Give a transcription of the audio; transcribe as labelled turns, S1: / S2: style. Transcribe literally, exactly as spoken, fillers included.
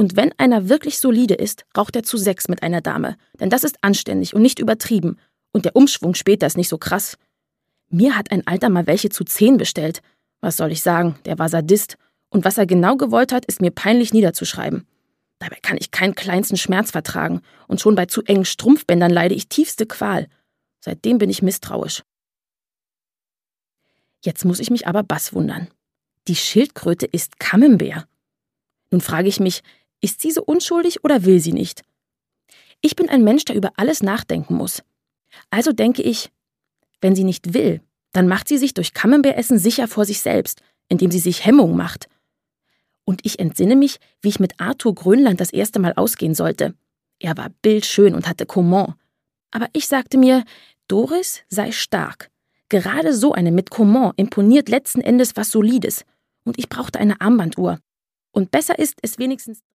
S1: Und wenn einer wirklich solide ist, raucht er zu sechs mit einer Dame. Denn das ist anständig und nicht übertrieben. Und der Umschwung später ist nicht so krass. Mir hat ein Alter mal welche zu zehn bestellt. Was soll ich sagen, der war Sadist. Und was er genau gewollt hat, ist mir peinlich niederzuschreiben. Dabei kann ich keinen kleinsten Schmerz vertragen. Und schon bei zu engen Strumpfbändern leide ich tiefste Qual. Seitdem bin ich misstrauisch. Jetzt muss ich mich aber Bass wundern. Die Schildkröte ist Camembert. Nun frage ich mich, ist sie so unschuldig oder will sie nicht? Ich bin ein Mensch, der über alles nachdenken muss. Also denke ich, wenn sie nicht will, dann macht sie sich durch Camembert-Essen sicher vor sich selbst, indem sie sich Hemmung macht. Und ich entsinne mich, wie ich mit Arthur Grönland das erste Mal ausgehen sollte. Er war bildschön und hatte Comment. Aber ich sagte mir, Doris sei stark. Gerade so eine mit Comment imponiert letzten Endes was Solides. Und ich brauchte eine Armbanduhr. Und besser ist es wenigstens...